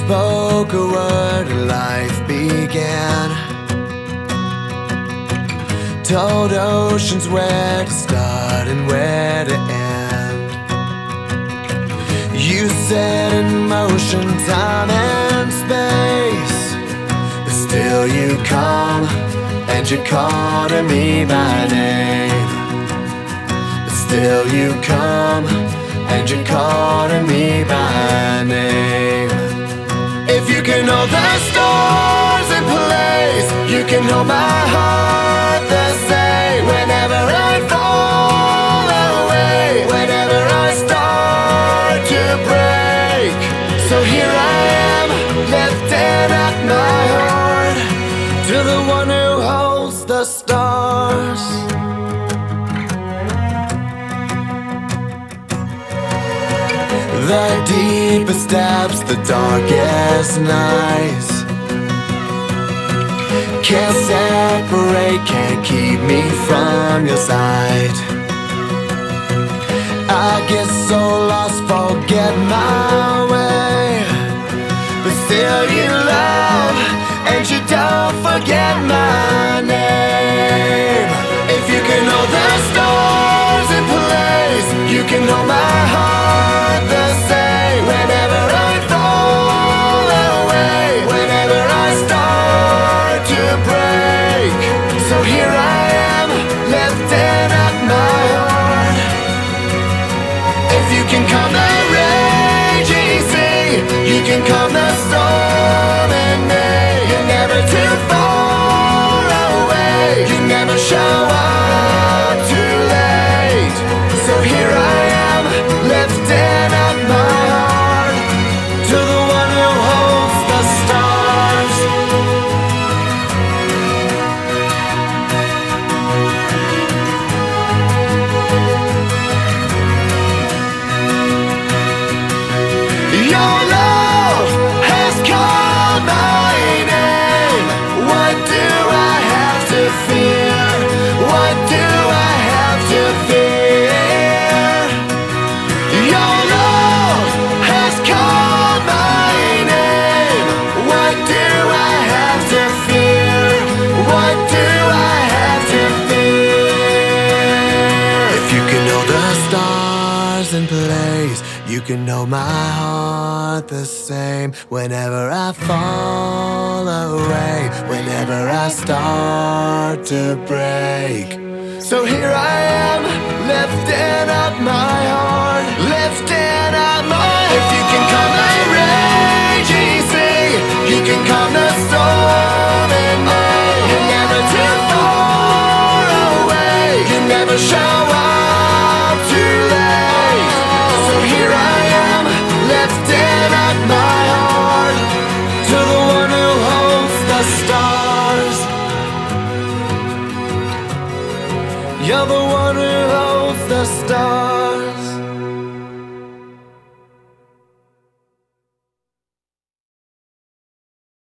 spoke a word and life began. Told oceans where to start and where to end. You set in motion time and space, but still you come and you call to me by name. But still you come and you call to me by name. If you can hold the stars in place, you can hold my heart the same. Whenever I fall away, whenever I start to break. So here I am, lifting up my heart to the one who holds the stars. The deepest depths, the darkest nights, can't separate, can't keep me from your sight. I get so lost, forget my way, but still you love and you don't forget my name. If you can hold the stars in place, you can hold my heart the same. Whenever I fall away, whenever I start to break. So here I am, lifting up my heart. If you can calm the raging sea, you can calm the storm in me. You're never too far away, you never show up too late. So here I am, lifting up my heart to the one who holds the stars. Your love has called my name. What do I have to fear? What do I have to fear? Your love has called my name. What do I have to fear? What do I have to fear? If you can hold the stars in place, you can know my heart the same. Whenever I fall away, whenever I start to break. So here I am, lifting up my heart, lifting up my heart. If you can calm the raging sea, you can calm the storm in me. You're never too far away, you never show up too late. So here I am, lifting up my heart to the one who holds the stars. You're the one who holds the stars.